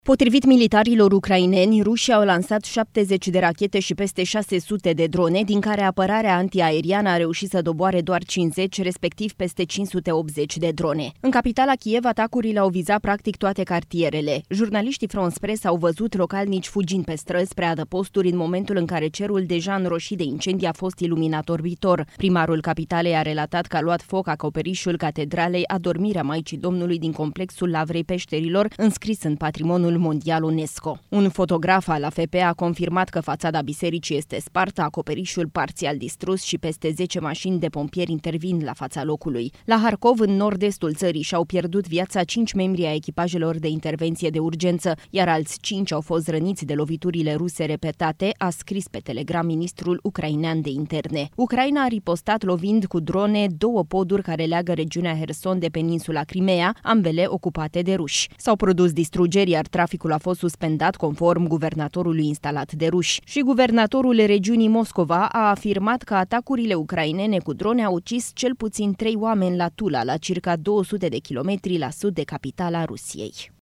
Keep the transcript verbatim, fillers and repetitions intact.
Potrivit militarilor ucraineni, rușii au lansat șaptezeci de rachete și peste șase sute de drone, din care apărarea antiaeriană a reușit să doboare doar cincizeci, respectiv peste cinci sute optzeci de drone. În capitala Kiev, atacurile au vizat practic toate cartierele. Jurnaliștii France Press au văzut localnici fugind pe străzi spre adăposturi în momentul în care cerul deja înroșit de incendii a fost iluminat orbitor. Primarul capitalei a relatat că a luat foc acoperișul catedralei Adormirea Maicii Domnului din complexul Lavrei Peșterilor, înscris în patrimoniul mondial UNESCO. Un fotograf al A F P a confirmat că fațada bisericii este spartă, acoperișul parțial distrus și peste zece mașini de pompieri intervin la fața locului. La Harkov, în nord-estul țării, și-au pierdut viața cinci membri ai echipajelor de intervenție de urgență, iar alți cinci au fost răniți de loviturile ruse repetate, a scris pe Telegram ministrul ucrainean de interne. Ucraina a ripostat lovind cu drone două poduri care leagă regiunea Herson de peninsula Crimea, ambele ocupate de ruși. S-au produs distrugeri, iar traficul a fost suspendat conform guvernatorului instalat de ruși. Și guvernatorul regiunii Moscova a afirmat că atacurile ucrainene cu drone au ucis cel puțin trei oameni la Tula, la circa două sute de kilometri la sud de capitala Rusiei.